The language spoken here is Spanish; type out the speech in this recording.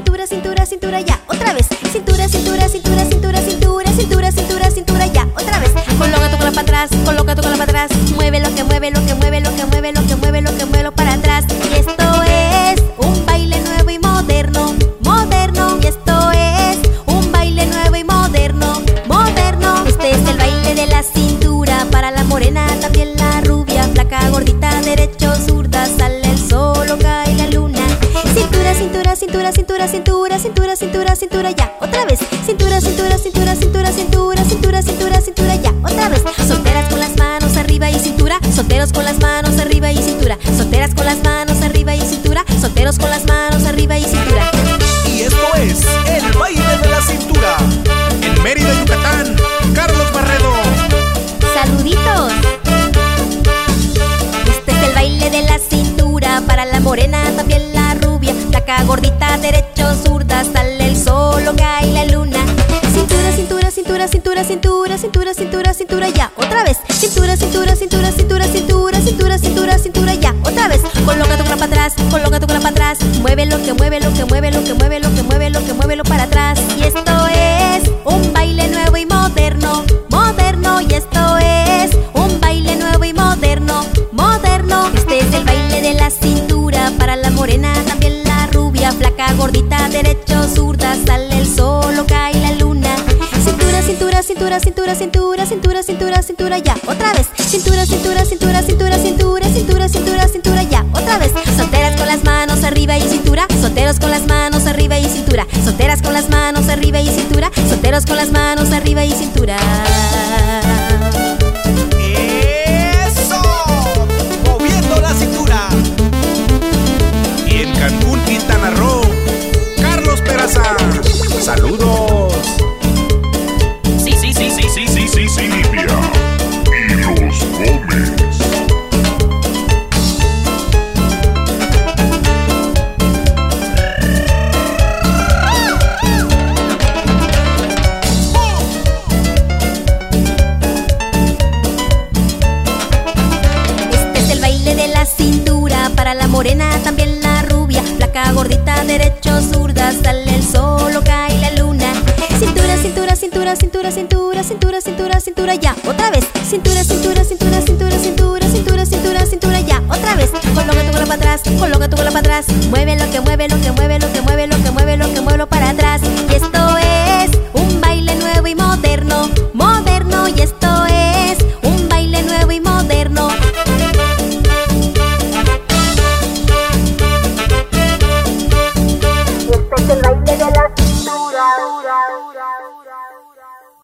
cintura, cintura, cintura, ya, otra vez. Cintura, cintura, cintura, cintura, cintura, cintura, cintura, cintura, ya, otra vez. Coloca tu cola para atrás, coloca tu cola para atrás. Mueve lo que mueve, lo que mueve, lo que mueve, lo que mueve, lo que mueve para atrás. Y esto es un baile nuevo y moderno, moderno. Y esto es un baile nuevo y moderno, moderno. Este es el baile de la cintura, para la morena, también la rubia, flaca, gordita, derecho, zurda, sale el sol o cae la luna. Cintura, cintura, cintura, cintura, cintura, cintura, cintura, cintura, ya, otra vez. Cintura, cintura, cintura, cintura, cintura, cintura, cintura, cintura, ya, otra vez. Solteras con las manos arriba y cintura, solteros con las manos arriba y cintura, solteras con las manos arriba y cintura, solteros con las manos arriba y cintura. Y esto es el baile de la cintura. En Mérida, Yucatán, Carlos Barredo. Saluditos. Este es el baile de la cintura, para la morena, también la rubia, flaca, gordita, derecho, zurda, sale el sol o cae la luna. Cintura, cintura, cintura, cintura, cintura, cintura, cintura, cintura, ya, otra vez. Cintura, cintura, cintura, cintura, cintura, cintura, cintura, cintura, ya, otra vez. Coloca tu cola para atrás, coloca tu cola para atrás. Mueve lo que mueve, lo que mueve, lo que mueve, lo que mueve, lo que mueve, lo para atrás. Y esto es un baile nuevo y moderno, moderno. Y esto es un baile nuevo y moderno, moderno. Este es el baile de la cintura, para la morena, también la rubia, flaca, gordita, derecho, zurda, sale el sol o cae la luna. Cintura, cintura, cintura, cintura, cintura, cintura, cintura, cintura, ya, otra vez. Cintura, cintura, cintura, cintura, cintura, cintura, cintura, cintura, ya, otra vez. Solteras con las manos arriba y cintura, solteros con las manos arriba y cintura, solteras con las manos arriba y cintura, solteros con las manos arriba y cintura. ¡Eso! Moviendo la cintura. Y en Cancún, Quintana Roo, Carlos Peraza. Saludos. Silvia y los Gómez. Este es el baile de la cintura, para la morena, también la rubia, flaca, gordita, derecho, zurda, sale el sol o cae la luna. Cintura, cintura, cintura, cintura, cintura, cintura, cintura, cintura, ya, otra vez. Cintura, cintura, cintura, cintura, cintura, cintura, cintura, cintura, ya, otra vez. Coloca tu cola para atrás, coloca tu cola para atrás. Mueve lo que mueve, lo que mueve, lo que mueve, lo que mueve, lo que mueve para